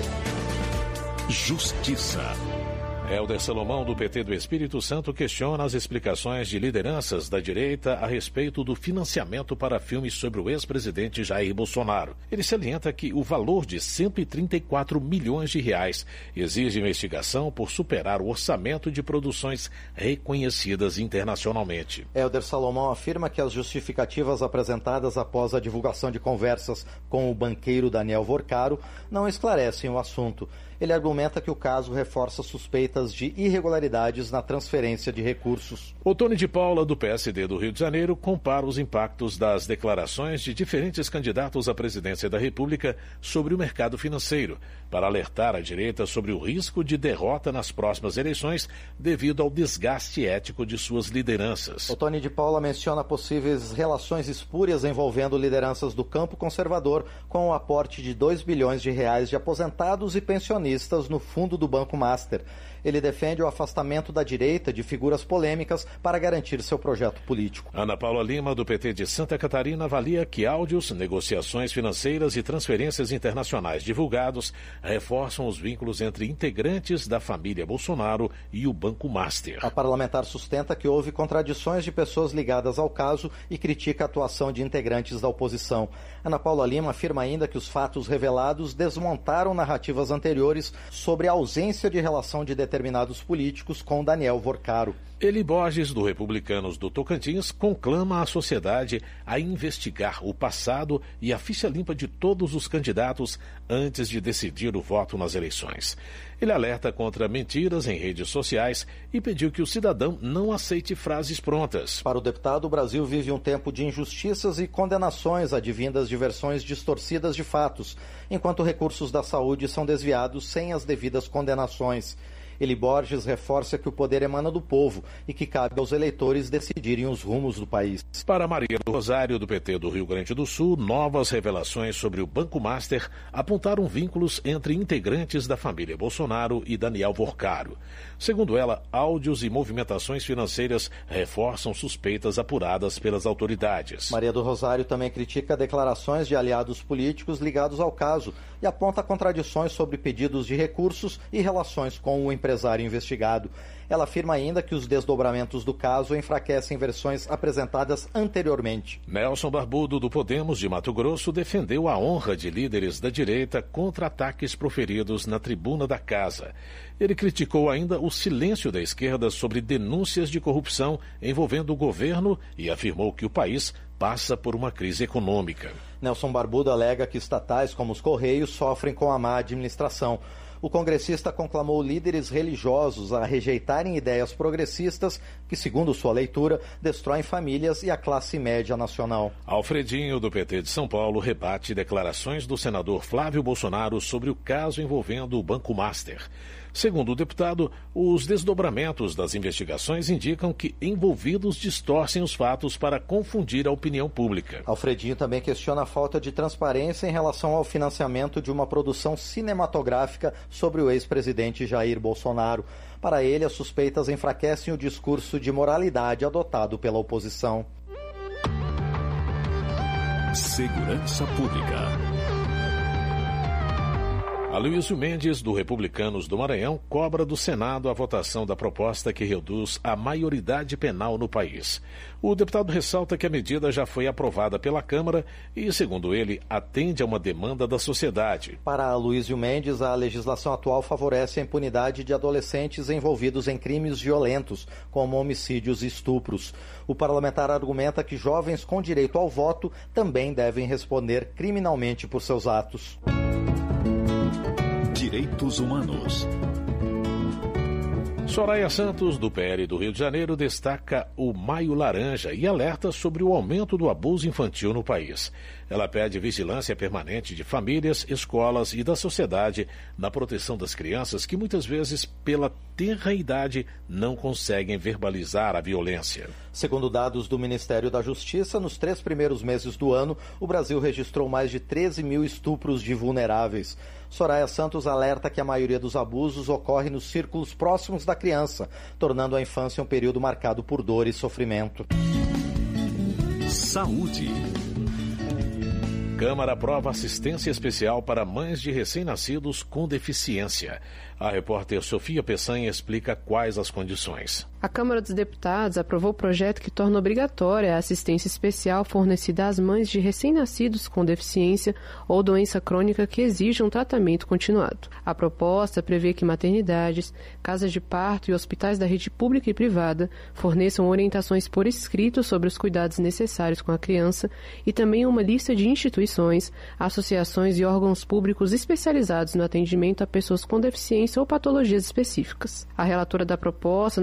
Justiça. Helder Salomão, do P T do Espírito Santo, questiona as explicações de lideranças da direita a respeito do financiamento para filmes sobre o ex-presidente Jair Bolsonaro. Ele salienta que o valor de cento e trinta e quatro milhões de reais exige investigação por superar o orçamento de produções reconhecidas internacionalmente. Helder Salomão afirma que as justificativas apresentadas após a divulgação de conversas com o banqueiro Daniel Vorcaro não esclarecem o assunto. Ele argumenta que o caso reforça suspeitas de irregularidades na transferência de recursos. O Tony de Paula, do P S D do Rio de Janeiro, compara os impactos das declarações de diferentes candidatos à presidência da República sobre o mercado financeiro, para alertar a direita sobre o risco de derrota nas próximas eleições devido ao desgaste ético de suas lideranças. O Tony de Paula menciona possíveis relações espúrias envolvendo lideranças do campo conservador com o aporte de dois bilhões de reais de aposentados e pensionistas acionistas no fundo do Banco Master. Ele defende o afastamento da direita de figuras polêmicas para garantir seu projeto político. Ana Paula Lima, do P T de Santa Catarina, avalia que áudios, negociações financeiras e transferências internacionais divulgados reforçam os vínculos entre integrantes da família Bolsonaro e o Banco Master. A parlamentar sustenta que houve contradições de pessoas ligadas ao caso e critica a atuação de integrantes da oposição. Ana Paula Lima afirma ainda que os fatos revelados desmontaram narrativas anteriores sobre a ausência de relação de determinados políticos com Daniel Vorcaro. Eli Borges, do Republicanos do Tocantins, conclama a sociedade a investigar o passado e a ficha limpa de todos os candidatos antes de decidir o voto nas eleições. Ele alerta contra mentiras em redes sociais e pediu que o cidadão não aceite frases prontas. Para o deputado, o Brasil vive um tempo de injustiças e condenações advindas de versões distorcidas de fatos, enquanto recursos da saúde são desviados sem as devidas condenações. Eli Borges reforça que o poder emana do povo e que cabe aos eleitores decidirem os rumos do país. Para Maria do Rosário, do P T do Rio Grande do Sul, novas revelações sobre o Banco Master apontaram vínculos entre integrantes da família Bolsonaro e Daniel Vorcaro. Segundo ela, áudios e movimentações financeiras reforçam suspeitas apuradas pelas autoridades. Maria do Rosário também critica declarações de aliados políticos ligados ao caso e aponta contradições sobre pedidos de recursos e relações com o empresário investigado. Ela afirma ainda que os desdobramentos do caso enfraquecem versões apresentadas anteriormente. Nelson Barbudo, do Podemos de Mato Grosso, defendeu a honra de líderes da direita contra ataques proferidos na tribuna da casa. Ele criticou ainda o silêncio da esquerda sobre denúncias de corrupção envolvendo o governo e afirmou que o país passa por uma crise econômica. Nelson Barbudo alega que estatais como os Correios sofrem com a má administração. O congressista conclamou líderes religiosos a rejeitarem ideias progressistas que, segundo sua leitura, destroem famílias e a classe média nacional. Alfredinho, do P T de São Paulo, rebate declarações do senador Flávio Bolsonaro sobre o caso envolvendo o Banco Master. Segundo o deputado, os desdobramentos das investigações indicam que envolvidos distorcem os fatos para confundir a opinião pública. Alfredinho também questiona a falta de transparência em relação ao financiamento de uma produção cinematográfica sobre o ex-presidente Jair Bolsonaro. Para ele, as suspeitas enfraquecem o discurso de moralidade adotado pela oposição. Segurança Pública. Aloysio Mendes, do Republicanos do Maranhão, cobra do Senado a votação da proposta que reduz a maioridade penal no país. O deputado ressalta que a medida já foi aprovada pela Câmara e, segundo ele, atende a uma demanda da sociedade. Para Aloysio Mendes, a legislação atual favorece a impunidade de adolescentes envolvidos em crimes violentos, como homicídios e estupros. O parlamentar argumenta que jovens com direito ao voto também devem responder criminalmente por seus atos. Direitos Humanos. Soraya Santos, do P L do Rio de Janeiro, destaca o Maio Laranja e alerta sobre o aumento do abuso infantil no país. Ela pede vigilância permanente de famílias, escolas e da sociedade na proteção das crianças que muitas vezes, pela tenra idade, não conseguem verbalizar a violência. Segundo dados do Ministério da Justiça, nos três primeiros meses do ano, o Brasil registrou mais de treze mil estupros de vulneráveis. Soraya Santos alerta que a maioria dos abusos ocorre nos círculos próximos da criança, tornando a infância um período marcado por dor e sofrimento. Saúde. Câmara aprova assistência especial para mães de recém-nascidos com deficiência. A repórter Sofia Peçanha explica quais as condições. A Câmara dos Deputados aprovou o projeto que torna obrigatória a assistência especial fornecida às mães de recém-nascidos com deficiência ou doença crônica que exijam tratamento continuado. A proposta prevê que maternidades, casas de parto e hospitais da rede pública e privada forneçam orientações por escrito sobre os cuidados necessários com a criança e também uma lista de instituições, associações e órgãos públicos especializados no atendimento a pessoas com deficiência ou patologias específicas. A relatora da proposta na Comissão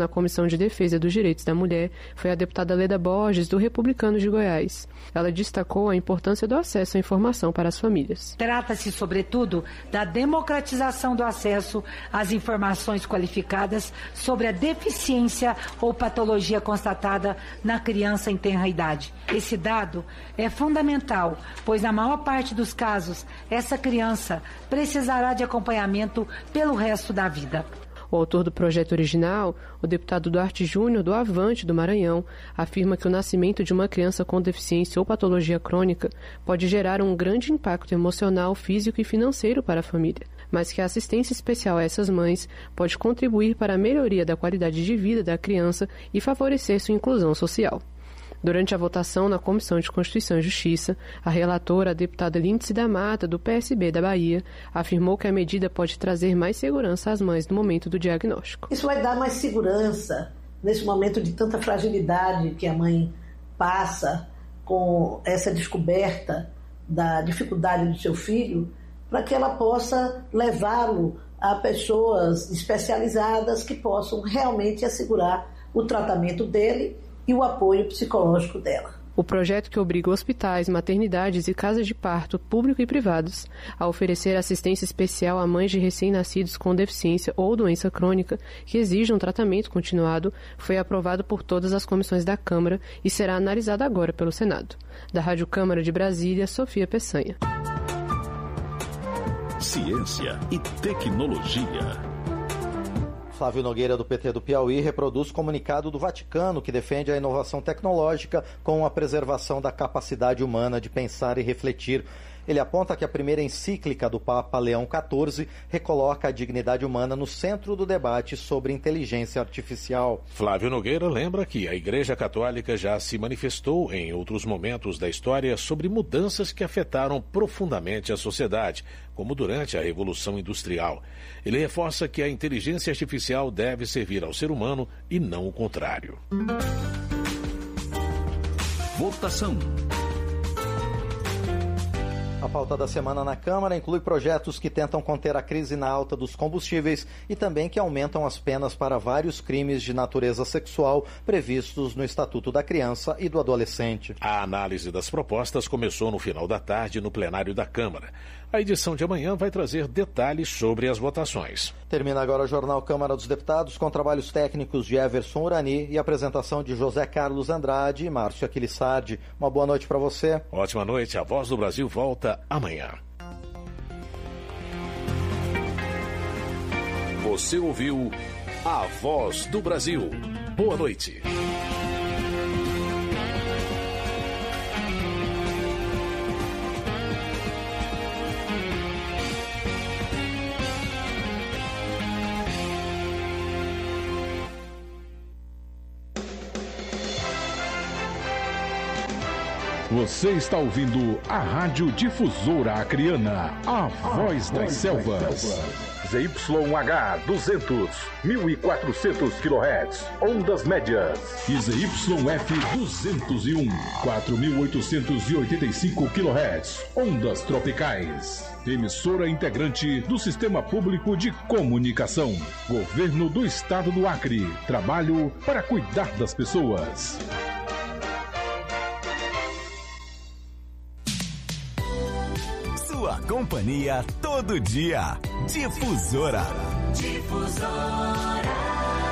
de Defesa dos Direitos da Mulher foi a deputada Leda Borges, do Republicanos de Goiás. Ela destacou a importância do acesso à informação para as famílias. Trata-se, sobretudo, da democratização do acesso às informações qualificadas sobre a deficiência ou patologia constatada na criança em tenra idade. Esse dado é fundamental, pois na maior parte dos casos, essa criança precisará de acompanhamento pelo resto da vida. O autor do projeto original, o deputado Duarte Júnior, do Avante do Maranhão, afirma que o nascimento de uma criança com deficiência ou patologia crônica pode gerar um grande impacto emocional, físico e financeiro para a família, mas que a assistência especial a essas mães pode contribuir para a melhoria da qualidade de vida da criança e favorecer sua inclusão social. Durante a votação na Comissão de Constituição e Justiça, a relatora, a deputada Lindsay da Mata, do P S B da Bahia, afirmou que a medida pode trazer mais segurança às mães no momento do diagnóstico. Isso vai dar mais segurança nesse momento de tanta fragilidade que a mãe passa com essa descoberta da dificuldade do seu filho, para que ela possa levá-lo a pessoas especializadas que possam realmente assegurar o tratamento dele e o apoio psicológico dela. O projeto que obriga hospitais, maternidades e casas de parto, público e privados, a oferecer assistência especial a mães de recém-nascidos com deficiência ou doença crônica que exijam tratamento continuado, foi aprovado por todas as comissões da Câmara e será analisado agora pelo Senado. Da Rádio Câmara de Brasília, Sofia Peçanha. Ciência e tecnologia. Flávio Nogueira, do P T do Piauí, reproduz comunicado do Vaticano que defende a inovação tecnológica com a preservação da capacidade humana de pensar e refletir. Ele aponta que a primeira encíclica do Papa Leão quatorze recoloca a dignidade humana no centro do debate sobre inteligência artificial. Flávio Nogueira lembra que a Igreja Católica já se manifestou em outros momentos da história sobre mudanças que afetaram profundamente a sociedade, como durante a Revolução Industrial. Ele reforça que a inteligência artificial deve servir ao ser humano e não o contrário. Votação. A pauta da semana na Câmara inclui projetos que tentam conter a crise na alta dos combustíveis e também que aumentam as penas para vários crimes de natureza sexual previstos no Estatuto da Criança e do Adolescente. A análise das propostas começou no final da tarde no plenário da Câmara. A edição de amanhã vai trazer detalhes sobre as votações. Termina agora o Jornal Câmara dos Deputados com trabalhos técnicos de Everson Urani e apresentação de José Carlos Andrade e Márcio Aquilissardi. Uma boa noite para você. Ótima noite. A Voz do Brasil volta amanhã. Você ouviu A Voz do Brasil. Boa noite. Você está ouvindo a Rádio Difusora Acreana, a Voz das Selvas. Z Y H duzentos, mil e quatrocentos quilohertz, ondas médias. E Z Y F duzentos e um, quatro mil oitocentos e oitenta e cinco quilohertz, ondas tropicais. Emissora integrante do Sistema Público de Comunicação. Governo do Estado do Acre. Trabalho para cuidar das pessoas. Sua companhia todo dia. Difusora. Difusora.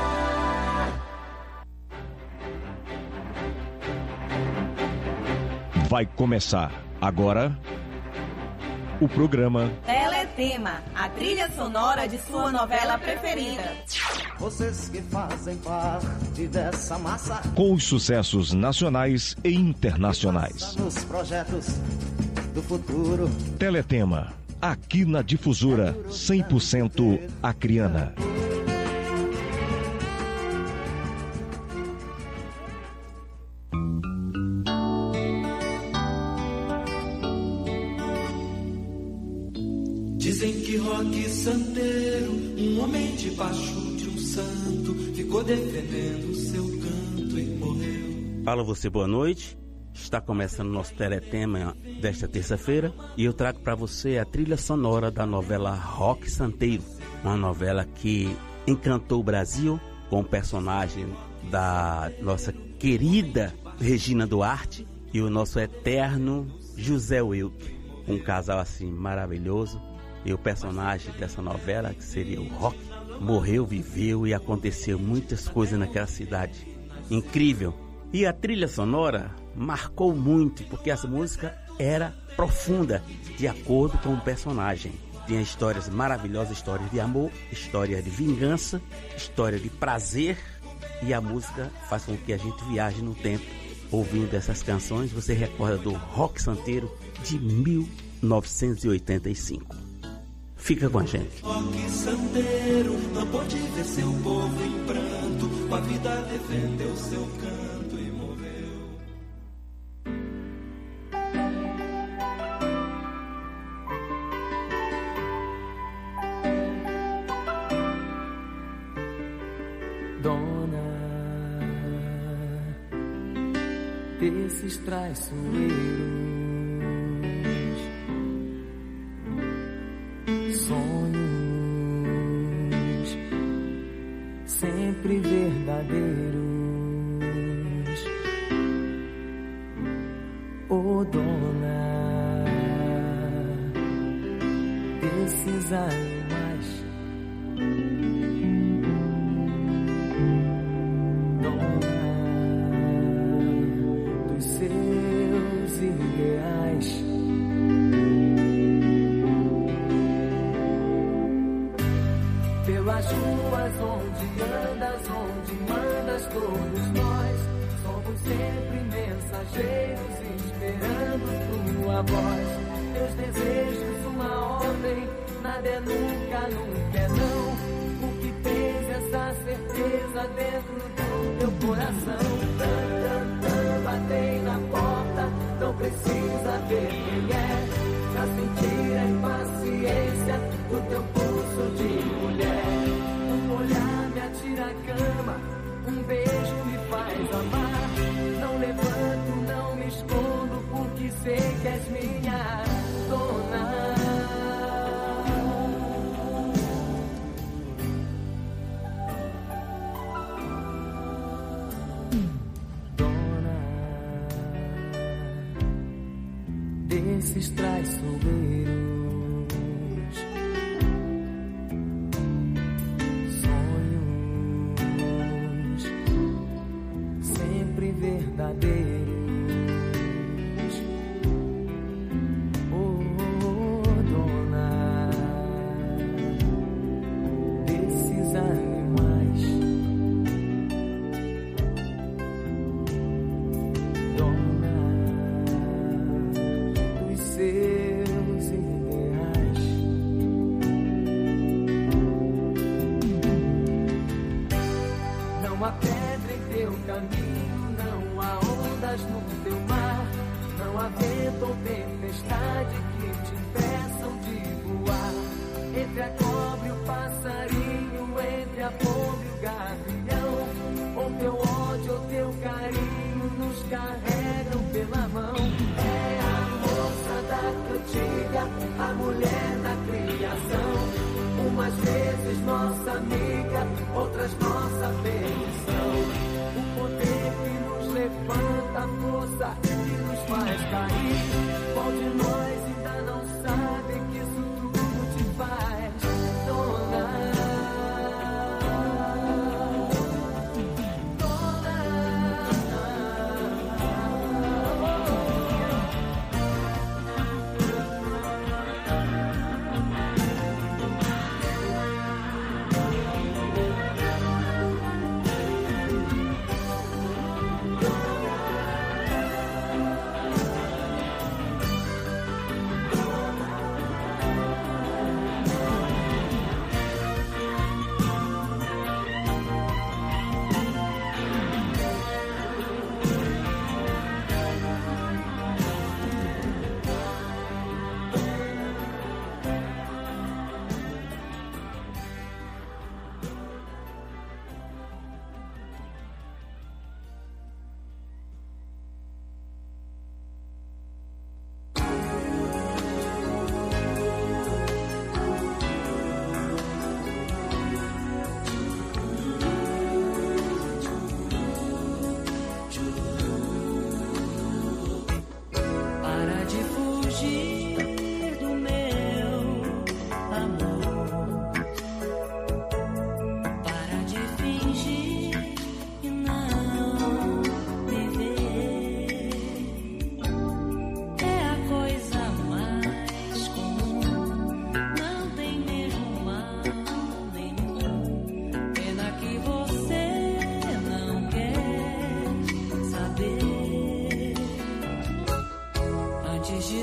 Vai começar agora o programa Teletema, a trilha sonora de sua novela preferida. Vocês que fazem parte dessa massa, com os sucessos nacionais e internacionais. Nos projetos do futuro. Teletema, aqui na Difusora, cem por cento acreana. Dizem que Roque Santeiro, um homem debaixo de um santo, ficou defendendo seu canto e morreu. Fala você, boa noite. Está começando o nosso Teletema desta terça-feira e eu trago para você a trilha sonora da novela Roque Santeiro, uma novela que encantou o Brasil com o personagem da nossa querida Regina Duarte e o nosso eterno José Wilke. Um casal assim maravilhoso. E o personagem dessa novela, que seria o Rock, morreu, viveu e aconteceu muitas coisas naquela cidade. Incrível. E a trilha sonora marcou muito, porque essa música era profunda, de acordo com o personagem. Tinha histórias maravilhosas, histórias de amor, história de vingança, história de prazer. E a música faz com que a gente viaje no tempo. Ouvindo essas canções, você recorda do Rock Santeiro de mil novecentos e oitenta e cinco. Fica com a gente. Rock Santeiro não pode ver seu povo em pranto, a vida defendeu seu canto e morreu. Dona desses traiçoeiros, sonhos sempre verdadeiros, oh dona desses animais, dona dos seus ideais. Pelas ruas onde andas, onde mandas, todos nós somos sempre mensageiros esperando tua voz. Teus desejos, uma ordem, nada é nunca, nunca é não. O que tens essa certeza dentro do teu coração? Tan, tan, tan, batei na porta, não precisa ver quem é, pra sentir a impaciência do teu pulso de mulher. Um olhar me atira a cama, um beijo me faz amar. Não levanto, não me escondo, porque sei que és minha dona. Dona desses traiçoeiros, verdadeiros, oh dona desses animais, dona dos seus ideais.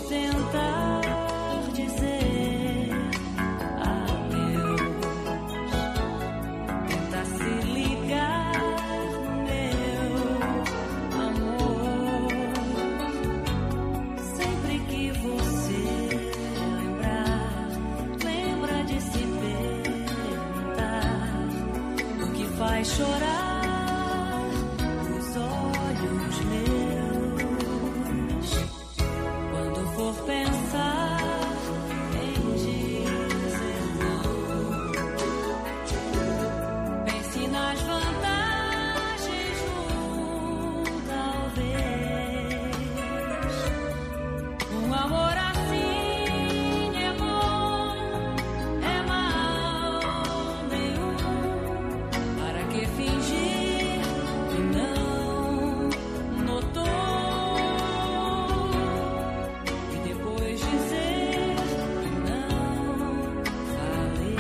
tentar dizer adeus, tentar se ligar no meu amor. Sempre que você lembrar, lembra de se perguntar o que faz chorar os olhos meus. Quando for pensar em dizer não, pense nas vantagens num talvez. Um amor assim é bom, é mal nenhum. Para que fingir que não notou? E depois dizer que não falei.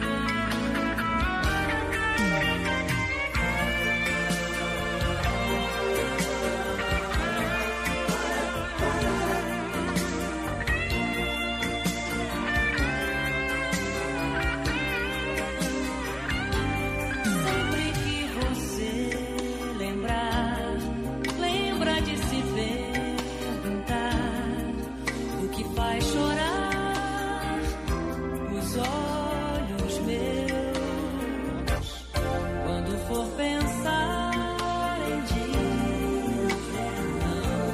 Sempre que você lembrar, lembra de se perguntar o que faz chorar os olhos meus. Quando for pensar em dizer não,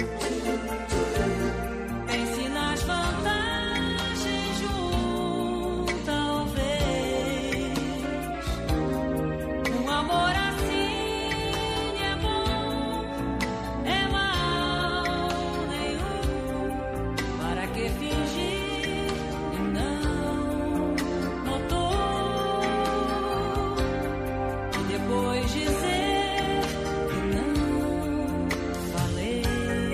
pense nas vantagens de um talvez. Um amor assim é bom, é mal nenhum. Para que fingir que não notou? E depois dizer que não falei.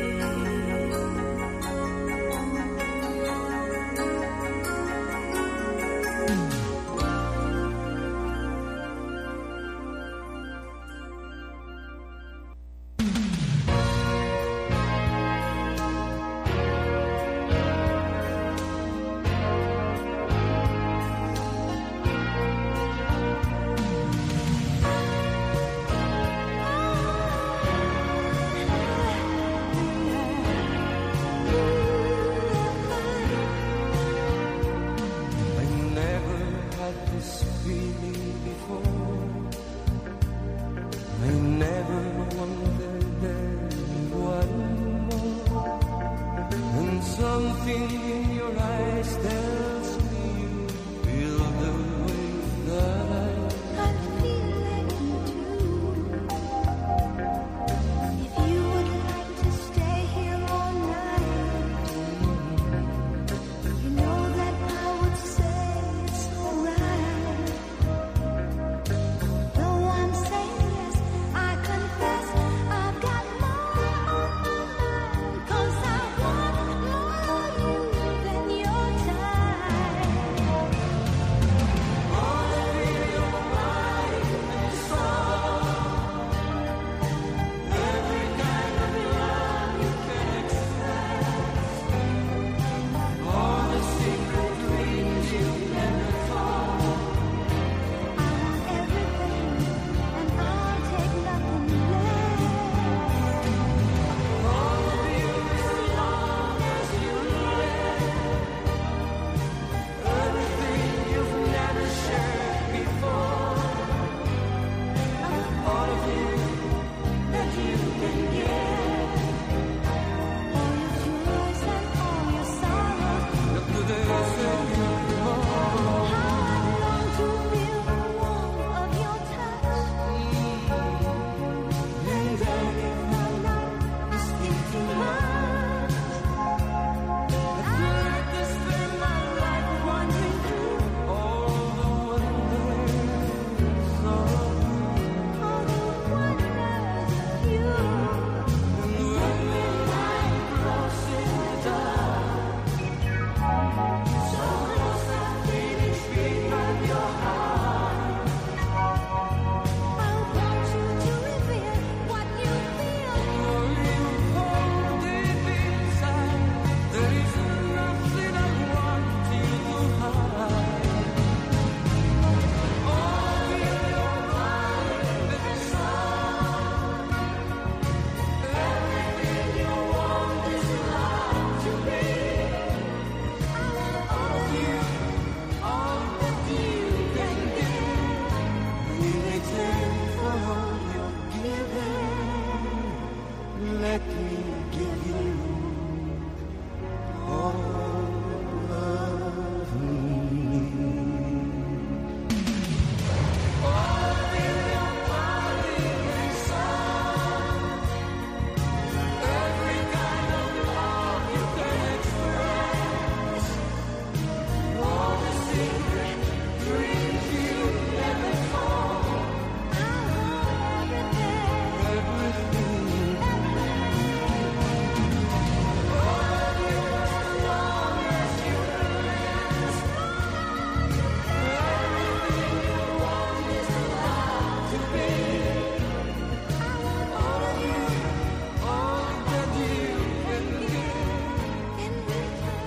I never had this feeling before. I never wondered anyone more. And something in your eyes tells